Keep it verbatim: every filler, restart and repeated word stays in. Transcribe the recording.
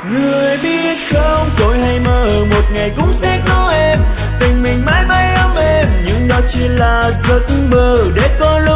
Người biết không, tôi hay mơ một ngày cũng sẽ có em, tình mình mãi mãi ấm êm, nhưng đó chỉ là giấc mơ để có lúc